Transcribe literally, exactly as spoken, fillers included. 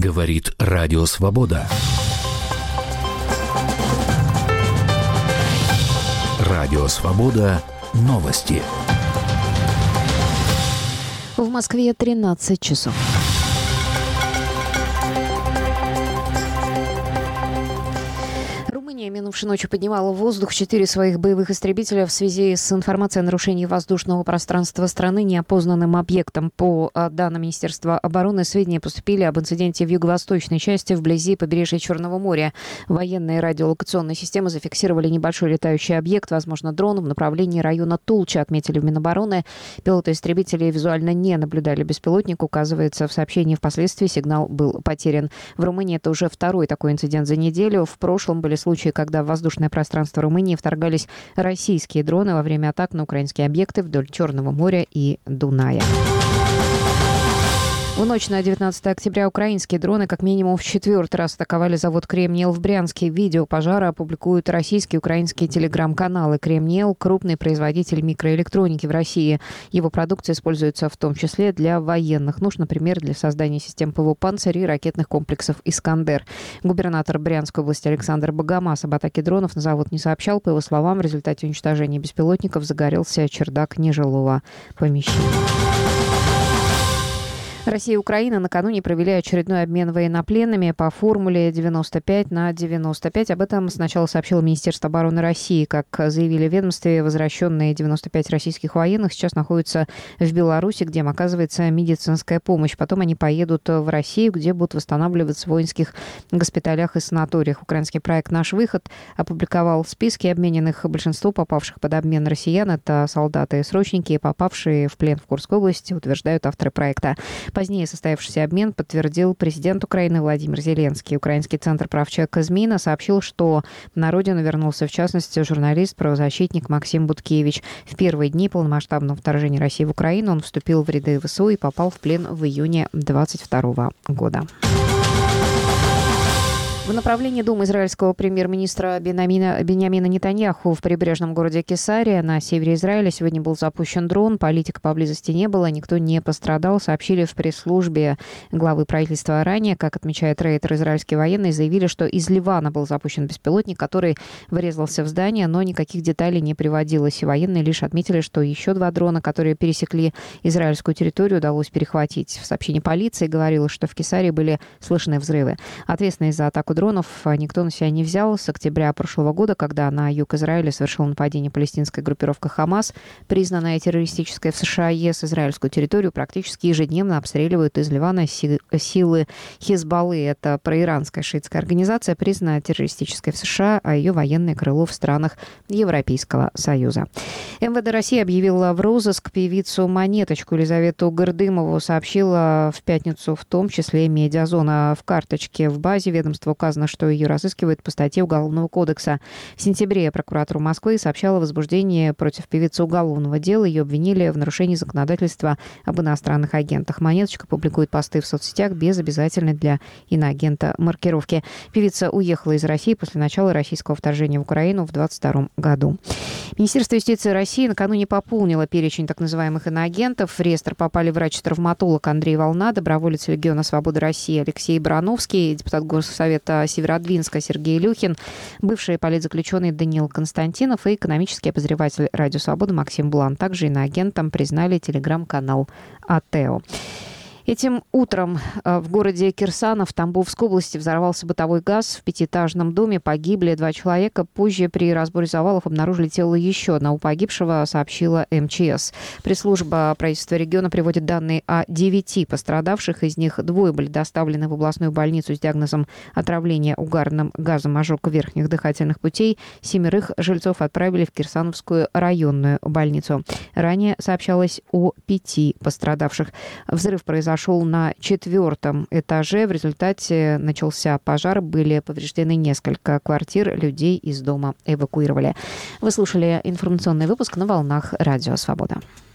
Говорит Радио Свобода. Радио Свобода. Новости. В Москве тринадцать часов. Минувшей ночью поднимала в воздух четыре своих боевых истребителя в связи с информацией о нарушении воздушного пространства страны неопознанным объектом. По данным Министерства обороны, сведения поступили об инциденте в юго-восточной части вблизи побережья Черного моря. Военные радиолокационные системы зафиксировали небольшой летающий объект, возможно, дрон, в направлении района Тулча, отметили в Минобороны. Пилоты истребителей визуально не наблюдали беспилотник. Указывается в сообщении, впоследствии сигнал был потерян. В Румынии это уже второй такой инцидент за неделю. В прошлом были случаи, когда в воздушное пространство Румынии вторгались российские дроны во время атак на украинские объекты вдоль Черного моря и Дуная. В ночь на девятнадцатое октября украинские дроны как минимум в четвертый раз атаковали завод «Кремниел» в Брянске. Видео пожара опубликуют российские и украинские телеграм-каналы. «Кремниел» — крупный производитель микроэлектроники в России. Его продукция используется в том числе для военных нужд, например, для создания систем ПВО «Панцирь» и ракетных комплексов «Искандер». Губернатор Брянской области Александр Богомаз об атаке дронов на завод не сообщал. По его словам, в результате уничтожения беспилотников загорелся чердак нежилого помещения. Россия и Украина накануне провели очередной обмен военнопленными по формуле девяносто пять на девяносто пять. Об этом сначала сообщило Министерство обороны России. Как заявили в ведомстве, возвращенные девяносто пять российских военных сейчас находятся в Беларуси, где им оказывается медицинская помощь. Потом они поедут в Россию, где будут восстанавливаться в воинских госпиталях и санаториях. Украинский проект «Наш выход» опубликовал списки обмененных. Большинство попавших под обмен россиян — это солдаты и срочники, попавшие в плен в Курской области, утверждают авторы проекта. Позднее состоявшийся обмен подтвердил президент Украины Владимир Зеленский. Украинский центр прав человека «Змина» сообщил, что на родину вернулся, в частности, журналист-правозащитник Максим Буткевич. В первые дни полномасштабного вторжения России в Украину он вступил в ряды ВСУ и попал в плен в июне двадцать второго года. В направлении дома израильского премьер-министра Бенамина, Биньямина Нетаньяху в прибрежном городе Кесария на севере Израиля сегодня был запущен дрон. Политика поблизости не было, никто не пострадал, сообщили в пресс-службе главы правительства ранее. Как отмечает Рейтер, израильские военные заявили, что из Ливана был запущен беспилотник, который врезался в здание, но никаких деталей не приводилось. И военные лишь отметили, что еще два дрона, которые пересекли израильскую территорию, удалось перехватить. В сообщении полиции говорилось, что в Кесарии были слышны взрывы. Ответственность за атаку дронов никто на себя не взял. С октября прошлого года, когда на юг Израиля совершила нападение палестинская группировка «Хамас», признанная террористической в США и ЕС, израильскую территорию практически ежедневно обстреливают из Ливана силы Хизбаллы. Это проиранская шиитская организация, признанная террористической в США, а ее военное крыло в странах Европейского Союза. эм вэ дэ России объявила в розыск певицу Монеточку Елизавету Гордымову, сообщила в пятницу в том числе «Медиазона». В карточке в базе ведомства указано, что ее разыскивают по статье Уголовного кодекса. В сентябре прокуратура Москвы сообщала о возбуждении против певицы уголовного дела. Ее обвинили в нарушении законодательства об иностранных агентах. Монеточка публикует посты в соцсетях без обязательной для иноагента маркировки. Певица уехала из России после начала российского вторжения в Украину в двадцать втором году. Министерство юстиции России накануне пополнило перечень так называемых иноагентов. В реестр попали врач-травматолог Андрей Волна, доброволец Легиона Свободы России Алексей Барановский, депутат Госсовета Северодвинска Сергей Илюхин, бывший политзаключенный Даниил Константинов и экономический обозреватель Радио Свобода Максим Блан. Также иноагентом признали телеграм-канал АТЭО. Этим утром в городе Кирсанов в Тамбовской области взорвался бытовой газ. В пятиэтажном доме погибли два человека. Позже при разборе завалов обнаружили тело еще одного погибшего, сообщила эм че эс. Пресс-служба правительства региона приводит данные о девяти пострадавших. Из них двое были доставлены в областную больницу с диагнозом отравления угарным газом, ожог верхних дыхательных путей. Семерых жильцов отправили в Кирсановскую районную больницу. Ранее сообщалось о пяти пострадавших. Взрыв произошел Пошел на четвертом этаже. В результате начался пожар. Были повреждены несколько квартир. Людей из дома эвакуировали. Вы слушали информационный выпуск на волнах Радио Свобода.